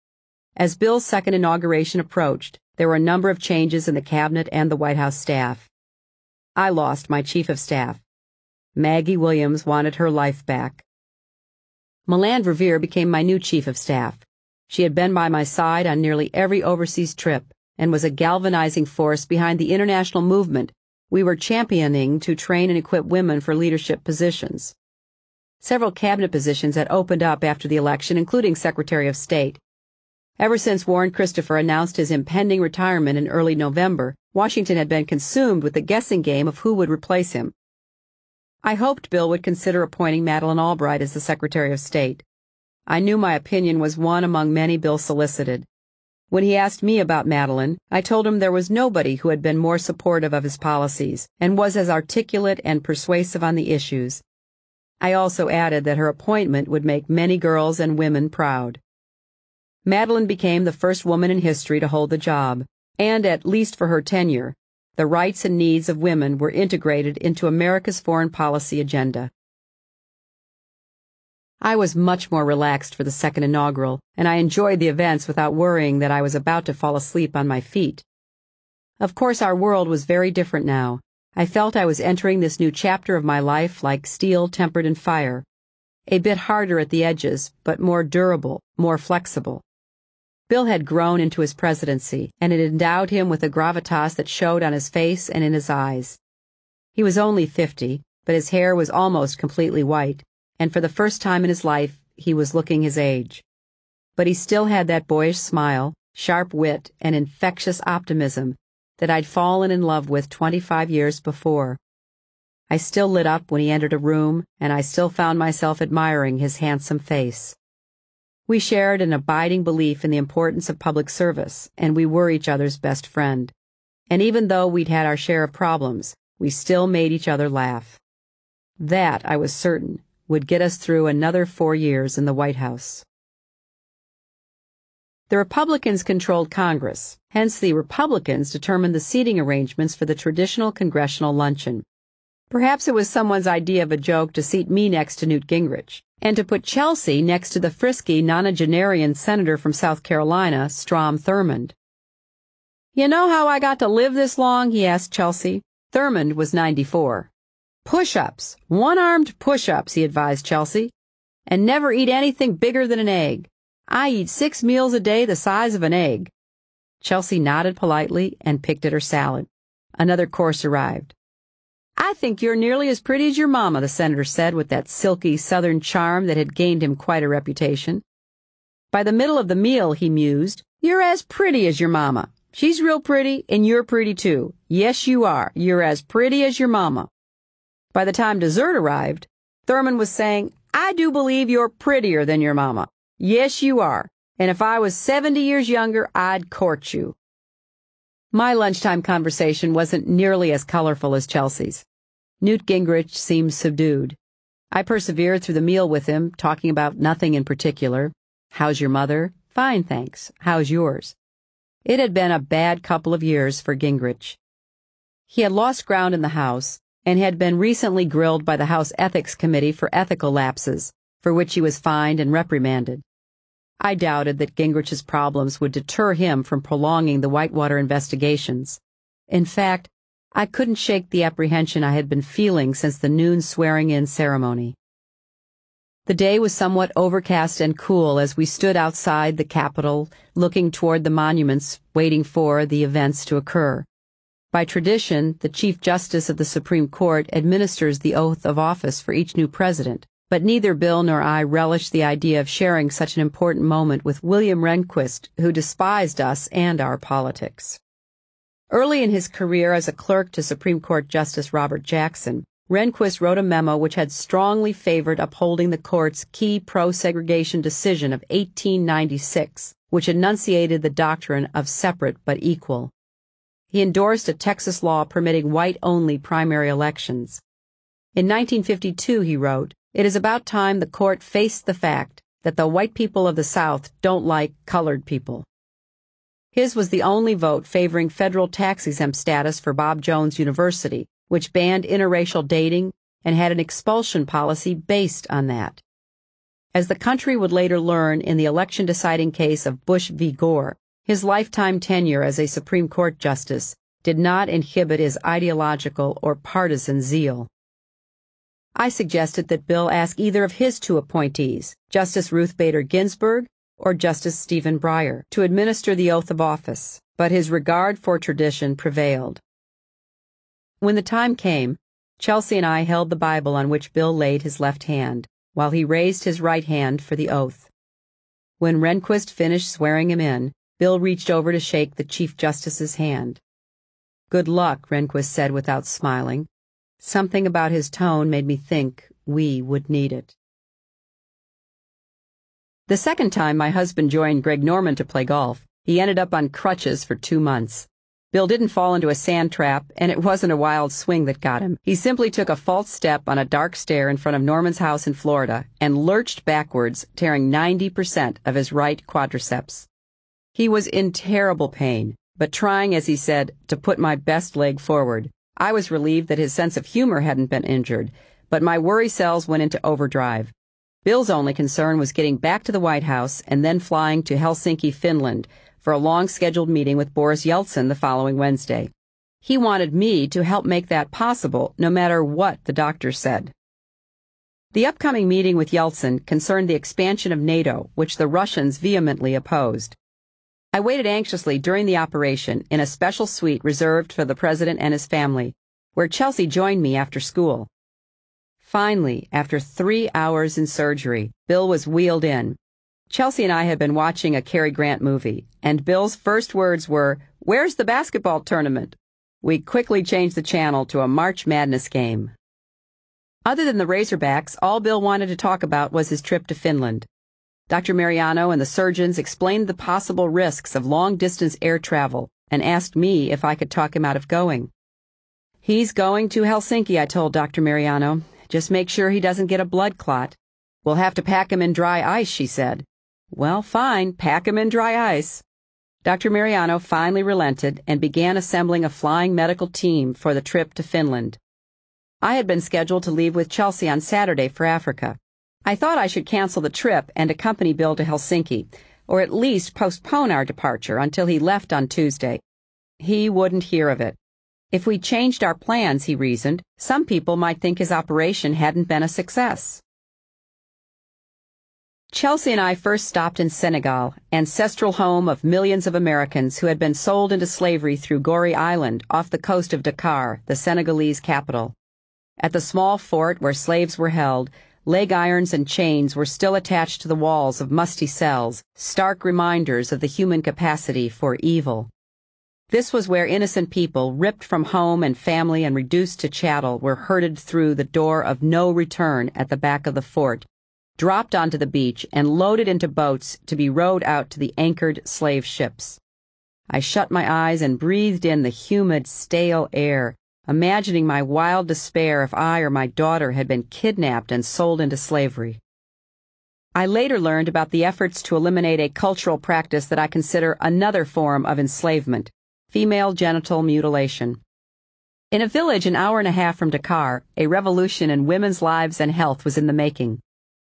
As Bill's second inauguration approached, there were a number of changes in the cabinet and the White House staff. I lost my chief of staff. Maggie Williams wanted her life back. Meland Revere became my new chief of staff. She had been by my side on nearly every overseas trip and was a galvanizing force behind the international movement we were championing to train and equip women for leadership positions. Several cabinet positions had opened up after the election, including Secretary of State. Ever since Warren Christopher announced his impending retirement in early November, Washington had been consumed with the guessing game of who would replace him. I hoped Bill would consider appointing Madeleine Albright as the Secretary of State. I knew my opinion was one among many Bill solicited. When he asked me about Madeleine, I told him there was nobody who had been more supportive of his policies and was as articulate and persuasive on the issues. I also added that her appointment would make many girls and women proud. Madeleine became the first woman in history to hold the job, and at least for her tenure, the rights and needs of women were integrated into America's foreign policy agenda. I was much more relaxed for the second inaugural, and I enjoyed the events without worrying that I was about to fall asleep on my feet. Of course, our world was very different now. I felt I was entering this new chapter of my life like steel tempered in fire, a bit harder at the edges, but more durable, more flexible. Bill had grown into his presidency, and it endowed him with a gravitas that showed on his face and in his eyes. He was only 50, but his hair was almost completely white, and for the first time in his life, he was looking his age. But he still had that boyish smile, sharp wit, and infectious optimism that I'd fallen in love with 25 years before. I still lit up when he entered a room, and I still found myself admiring his handsome face. We shared an abiding belief in the importance of public service, and we were each other's best friend. And even though we'd had our share of problems, we still made each other laugh. That, I was certain, would get us through another 4 years in the White House. The Republicans controlled Congress, hence the Republicans determined the seating arrangements for the traditional congressional luncheon. Perhaps it was someone's idea of a joke to seat me next to Newt Gingrich, and to put Chelsea next to the frisky nonagenarian senator from South Carolina, Strom Thurmond. "You know how I got to live this long?" he asked Chelsea. Thurmond was 94. "Push-ups, one-armed push-ups," he advised Chelsea. "And never eat anything bigger than an egg. I eat 6 meals a day the size of an egg." Chelsea nodded politely and picked at her salad. Another course arrived. "I think you're nearly as pretty as your mama," the senator said with that silky southern charm that had gained him quite a reputation. By the middle of the meal, he mused, "You're as pretty as your mama. She's real pretty, and you're pretty too. Yes, you are. You're as pretty as your mama." By the time dessert arrived, Thurmond was saying, "I do believe you're prettier than your mama. Yes, you are. And if I was 70 years younger, I'd court you." My lunchtime conversation wasn't nearly as colorful as Chelsea's. Newt Gingrich seemed subdued. I persevered through the meal with him, talking about nothing in particular. "How's your mother?" "Fine, thanks. How's yours?" It had been a bad couple of years for Gingrich. He had lost ground in the House and had been recently grilled by the House Ethics Committee for ethical lapses, for which he was fined and reprimanded. I doubted that Gingrich's problems would deter him from prolonging the Whitewater investigations. In fact, I couldn't shake the apprehension I had been feeling since the noon swearing-in ceremony. The day was somewhat overcast and cool as we stood outside the Capitol, looking toward the monuments, waiting for the events to occur. By tradition, the Chief Justice of the Supreme Court administers the oath of office for each new president, but neither Bill nor I relished the idea of sharing such an important moment with William Rehnquist, who despised us and our politics. Early in his career as a clerk to Supreme Court Justice Robert Jackson, Rehnquist wrote a memo which had strongly favored upholding the court's key pro-segregation decision of 1896, which enunciated the doctrine of separate but equal. He endorsed a Texas law permitting white-only primary elections. In 1952, he wrote, "It is about time the court faced the fact that the white people of the South don't like colored people." His was the only vote favoring federal tax-exempt status for Bob Jones University, which banned interracial dating and had an expulsion policy based on that. As the country would later learn in the election-deciding case of Bush v. Gore, his lifetime tenure as a Supreme Court justice did not inhibit his ideological or partisan zeal. I suggested that Bill ask either of his two appointees, Justice Ruth Bader Ginsburg or Justice Stephen Breyer, to administer the oath of office, but his regard for tradition prevailed. When the time came, Chelsea and I held the Bible on which Bill laid his left hand, while he raised his right hand for the oath. When Rehnquist finished swearing him in, Bill reached over to shake the Chief Justice's hand. "Good luck," Rehnquist said without smiling. Something about his tone made me think we would need it. The second time my husband joined Greg Norman to play golf, he ended up on crutches for 2 months. Bill didn't fall into a sand trap, and it wasn't a wild swing that got him. He simply took a false step on a dark stair in front of Norman's house in Florida and lurched backwards, tearing 90% of his right quadriceps. He was in terrible pain, but trying, as he said, to put my best leg forward. I was relieved that his sense of humor hadn't been injured, but my worry cells went into overdrive. Bill's only concern was getting back to the White House and then flying to Helsinki, Finland, for a long-scheduled meeting with Boris Yeltsin the following Wednesday. He wanted me to help make that possible, no matter what the doctor said. The upcoming meeting with Yeltsin concerned the expansion of NATO, which the Russians vehemently opposed. I waited anxiously during the operation in a special suite reserved for the president and his family, where Chelsea joined me after school. Finally, after 3 hours in surgery, Bill was wheeled in. Chelsea and I had been watching a Cary Grant movie, and Bill's first words were, "Where's the basketball tournament?" We quickly changed the channel to a March Madness game. Other than the Razorbacks, all Bill wanted to talk about was his trip to Finland. Dr. Mariano and the surgeons explained the possible risks of long-distance air travel and asked me if I could talk him out of going. "He's going to Helsinki," I told Dr. Mariano. "Just make sure he doesn't get a blood clot." "We'll have to pack him in dry ice," she said. "Well, fine, pack him in dry ice." Dr. Mariano finally relented and began assembling a flying medical team for the trip to Finland. I had been scheduled to leave with Chelsea on Saturday for Africa. I thought I should cancel the trip and accompany Bill to Helsinki, or at least postpone our departure until he left on Tuesday. He wouldn't hear of it. If we changed our plans, he reasoned, some people might think his operation hadn't been a success. Chelsea and I first stopped in Senegal, ancestral home of millions of Americans who had been sold into slavery through Gorée Island off the coast of Dakar, the Senegalese capital. At the small fort where slaves were held, leg irons and chains were still attached to the walls of musty cells, stark reminders of the human capacity for evil. This was where innocent people, ripped from home and family and reduced to chattel, were herded through the door of no return at the back of the fort, dropped onto the beach, and loaded into boats to be rowed out to the anchored slave ships. I shut my eyes and breathed in the humid, stale air, imagining my wild despair if I or my daughter had been kidnapped and sold into slavery. I later learned about the efforts to eliminate a cultural practice that I consider another form of enslavement: female genital mutilation. In a village an hour and a half from Dakar, a revolution in women's lives and health was in the making.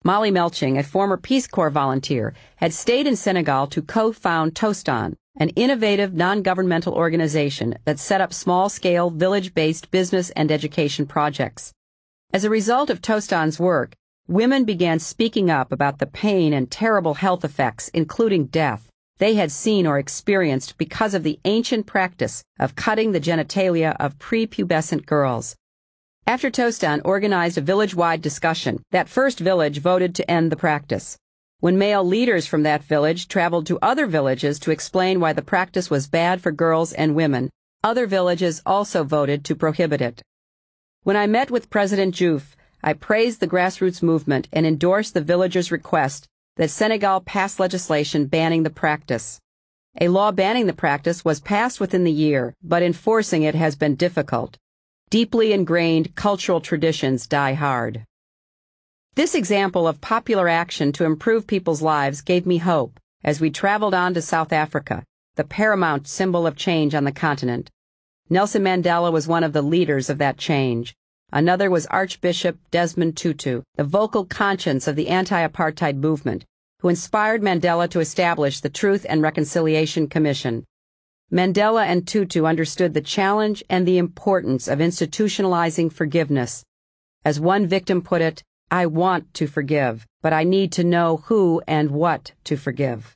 Molly Melching, a former Peace Corps volunteer, had stayed in Senegal to co-found Tostan, an innovative non-governmental organization that set up small-scale, village-based business and education projects. As a result of Tostan's work, women began speaking up about the pain and terrible health effects, including death, they had seen or experienced because of the ancient practice of cutting the genitalia of prepubescent girls. After Tostan organized a village-wide discussion, that first village voted to end the practice. When male leaders from that village traveled to other villages to explain why the practice was bad for girls and women, other villages also voted to prohibit it. When I met with President Diouf, I praised the grassroots movement and endorsed the villagers' request that Senegal pass legislation banning the practice. A law banning the practice was passed within the year, but enforcing it has been difficult. Deeply ingrained cultural traditions die hard. This example of popular action to improve people's lives gave me hope as we traveled on to South Africa, the paramount symbol of change on the continent. Nelson Mandela was one of the leaders of that change. Another was Archbishop Desmond Tutu, the vocal conscience of the anti-apartheid movement, who inspired Mandela to establish the Truth and Reconciliation Commission. Mandela and Tutu understood the challenge and the importance of institutionalizing forgiveness. As one victim put it, "I want to forgive, but I need to know who and what to forgive."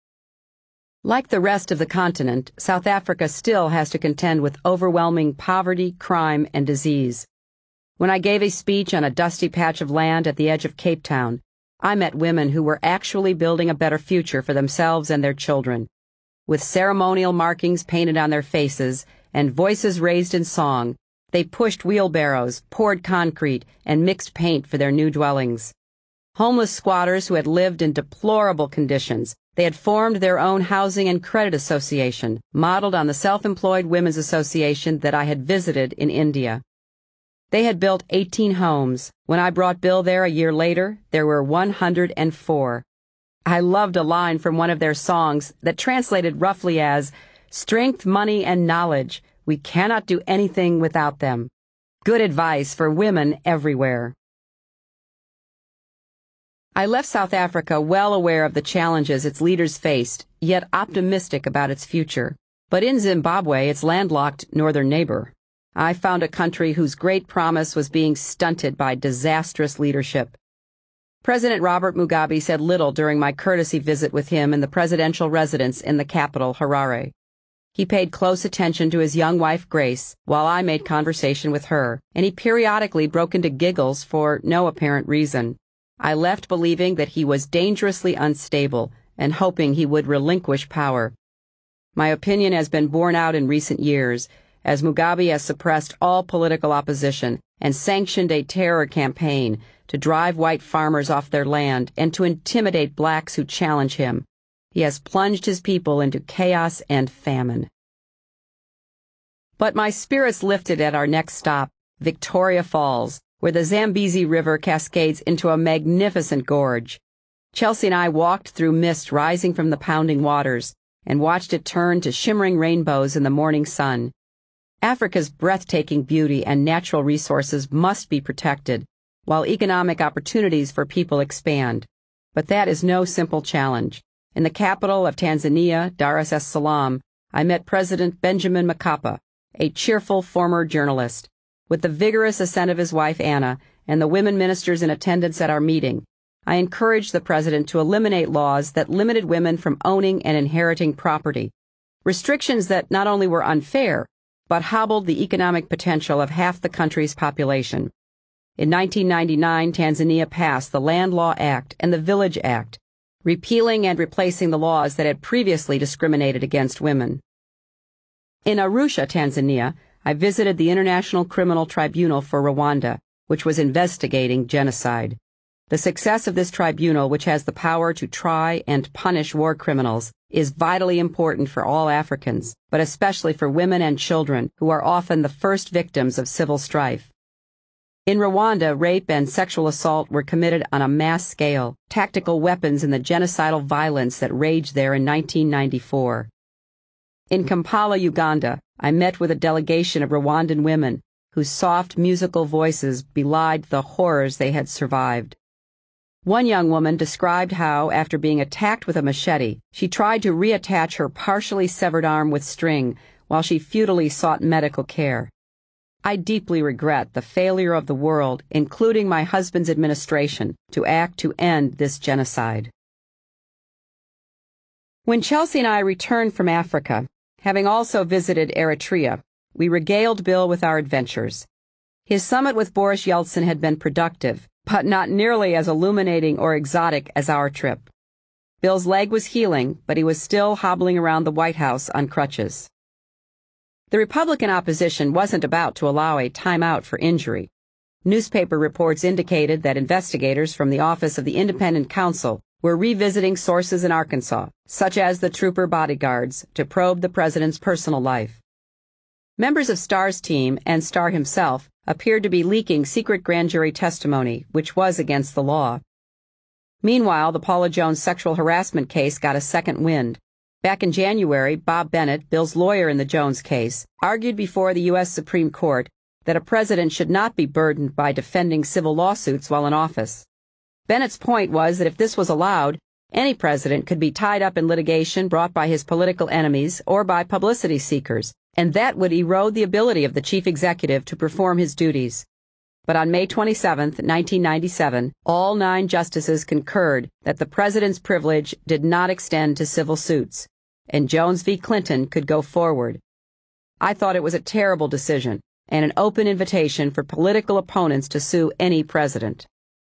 Like the rest of the continent, South Africa still has to contend with overwhelming poverty, crime, and disease. When I gave a speech on a dusty patch of land at the edge of Cape Town, I met women who were actually building a better future for themselves and their children. With ceremonial markings painted on their faces and voices raised in song, they pushed wheelbarrows, poured concrete, and mixed paint for their new dwellings. Homeless squatters who had lived in deplorable conditions, they had formed their own housing and credit association, modeled on the Self-Employed Women's Association that I had visited in India. They had built 18 homes. When I brought Bill there a year later, there were 104. I loved a line from one of their songs that translated roughly as, "Strength, money, and knowledge. We cannot do anything without them." Good advice for women everywhere. I left South Africa well aware of the challenges its leaders faced, yet optimistic about its future. But in Zimbabwe, its landlocked northern neighbor, I found a country whose great promise was being stunted by disastrous leadership. President Robert Mugabe said little during my courtesy visit with him in the presidential residence in the capital, Harare. He paid close attention to his young wife, Grace, while I made conversation with her, and he periodically broke into giggles for no apparent reason. I left believing that he was dangerously unstable and hoping he would relinquish power. My opinion has been borne out in recent years, as Mugabe has suppressed all political opposition and sanctioned a terror campaign to drive white farmers off their land and to intimidate blacks who challenge him. He has plunged his people into chaos and famine. But my spirits lifted at our next stop, Victoria Falls, where the Zambezi River cascades into a magnificent gorge. Chelsea and I walked through mist rising from the pounding waters and watched it turn to shimmering rainbows in the morning sun. Africa's breathtaking beauty and natural resources must be protected, while economic opportunities for people expand. But that is no simple challenge. In the capital of Tanzania, Dar es Salaam, I met President Benjamin Mkapa, a cheerful former journalist. With the vigorous assent of his wife Anna and the women ministers in attendance at our meeting, I encouraged the president to eliminate laws that limited women from owning and inheriting property, restrictions that not only were unfair, but hobbled the economic potential of half the country's population. In 1999, Tanzania passed the Land Law Act and the Village Act, repealing and replacing the laws that had previously discriminated against women. In Arusha, Tanzania, I visited the International Criminal Tribunal for Rwanda, which was investigating genocide. The success of this tribunal, which has the power to try and punish war criminals, is vitally important for all Africans, but especially for women and children, who are often the first victims of civil strife. In Rwanda, rape and sexual assault were committed on a mass scale, tactical weapons in the genocidal violence that raged there in 1994. In Kampala, Uganda, I met with a delegation of Rwandan women whose soft musical voices belied the horrors they had survived. One young woman described how, after being attacked with a machete, she tried to reattach her partially severed arm with string while she futilely sought medical care. I deeply regret the failure of the world, including my husband's administration, to act to end this genocide. When Chelsea and I returned from Africa, having also visited Eritrea, we regaled Bill with our adventures. His summit with Boris Yeltsin had been productive, but not nearly as illuminating or exotic as our trip. Bill's leg was healing, but he was still hobbling around the White House on crutches. The Republican opposition wasn't about to allow a timeout for injury. Newspaper reports indicated that investigators from the Office of the Independent Counsel were revisiting sources in Arkansas, such as the trooper bodyguards, to probe the president's personal life. Members of Starr's team and Starr himself appeared to be leaking secret grand jury testimony, which was against the law. Meanwhile, the Paula Jones sexual harassment case got a second wind. Back in January, Bob Bennett, Bill's lawyer in the Jones case, argued before the U.S. Supreme Court that a president should not be burdened by defending civil lawsuits while in office. Bennett's point was that if this was allowed, any president could be tied up in litigation brought by his political enemies or by publicity seekers, and that would erode the ability of the chief executive to perform his duties. But on May 27, 1997, all 9 justices concurred that the president's privilege did not extend to civil suits, and Jones v. Clinton could go forward. I thought it was a terrible decision and an open invitation for political opponents to sue any president.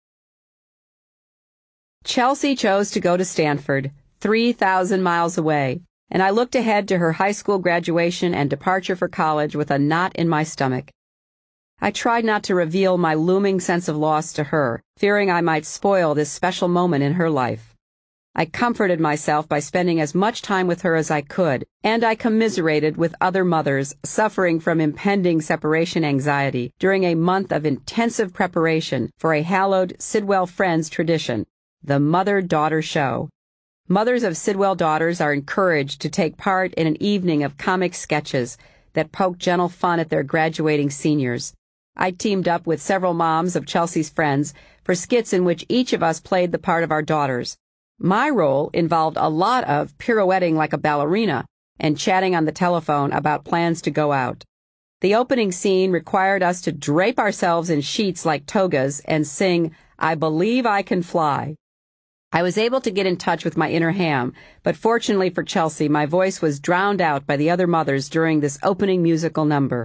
Chelsea chose to go to Stanford, 3,000 miles away, and I looked ahead to her high school graduation and departure for college with a knot in my stomach. I tried not to reveal my looming sense of loss to her, fearing I might spoil this special moment in her life. I comforted myself by spending as much time with her as I could, and I commiserated with other mothers suffering from impending separation anxiety during a month of intensive preparation for a hallowed Sidwell Friends tradition, the Mother-Daughter Show. Mothers of Sidwell daughters are encouraged to take part in an evening of comic sketches that poke gentle fun at their graduating seniors. I teamed up with several moms of Chelsea's friends for skits in which each of us played the part of our daughters. My role involved a lot of pirouetting like a ballerina and chatting on the telephone about plans to go out. The opening scene required us to drape ourselves in sheets like togas and sing, "I Believe I Can Fly." I was able to get in touch with my inner Ham, but fortunately for Chelsea, my voice was drowned out by the other mothers during this opening musical number.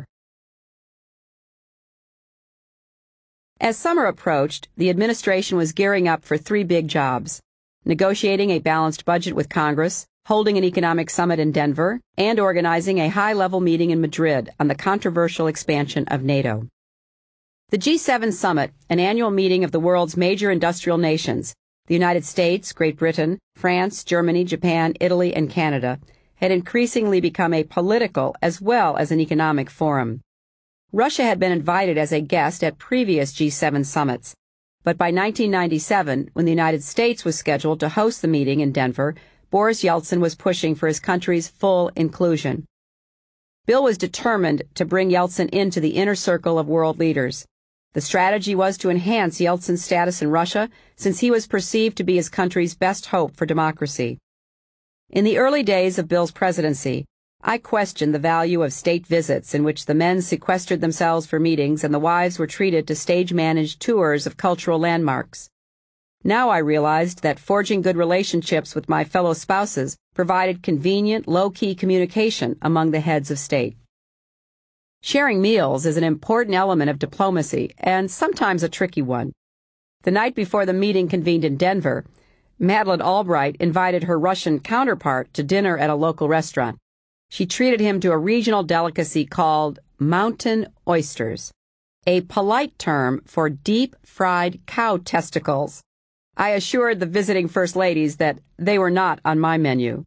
As summer approached, the administration was gearing up for 3 big jobs: negotiating a balanced budget with Congress, holding an economic summit in Denver, and organizing a high-level meeting in Madrid on the controversial expansion of NATO. The G7 summit, an annual meeting of the world's major industrial nations, the United States, Great Britain, France, Germany, Japan, Italy, and Canada, had increasingly become a political as well as an economic forum. Russia had been invited as a guest at previous G7 summits, but by 1997, when the United States was scheduled to host the meeting in Denver, Boris Yeltsin was pushing for his country's full inclusion. Bill was determined to bring Yeltsin into the inner circle of world leaders. The strategy was to enhance Yeltsin's status in Russia, since he was perceived to be his country's best hope for democracy. In the early days of Bill's presidency, I questioned the value of state visits in which the men sequestered themselves for meetings and the wives were treated to stage-managed tours of cultural landmarks. Now I realized that forging good relationships with my fellow spouses provided convenient, low-key communication among the heads of state. Sharing meals is an important element of diplomacy, and sometimes a tricky one. The night before the meeting convened in Denver, Madeleine Albright invited her Russian counterpart to dinner at a local restaurant. She treated him to a regional delicacy called mountain oysters, a polite term for deep-fried cow testicles. I assured the visiting first ladies that they were not on my menu.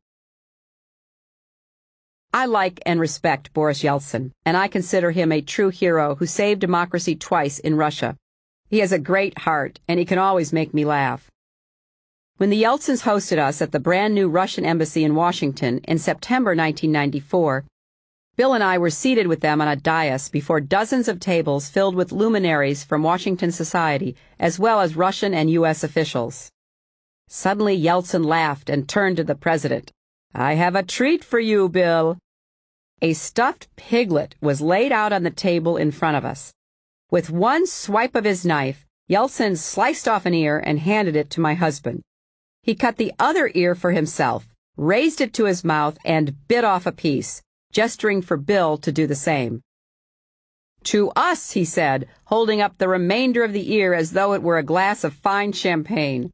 I like and respect Boris Yeltsin, and I consider him a true hero who saved democracy twice in Russia. He has a great heart, and he can always make me laugh. When the Yeltsins hosted us at the brand-new Russian embassy in Washington in September 1994, Bill and I were seated with them on a dais before dozens of tables filled with luminaries from Washington society, as well as Russian and U.S. officials. Suddenly Yeltsin laughed and turned to the president. "I have a treat for you, Bill." A stuffed piglet was laid out on the table in front of us. With one swipe of his knife, Yeltsin sliced off an ear and handed it to my husband. He cut the other ear for himself, raised it to his mouth, and bit off a piece, gesturing for Bill to do the same. "To us," he said, holding up the remainder of the ear as though it were a glass of fine champagne.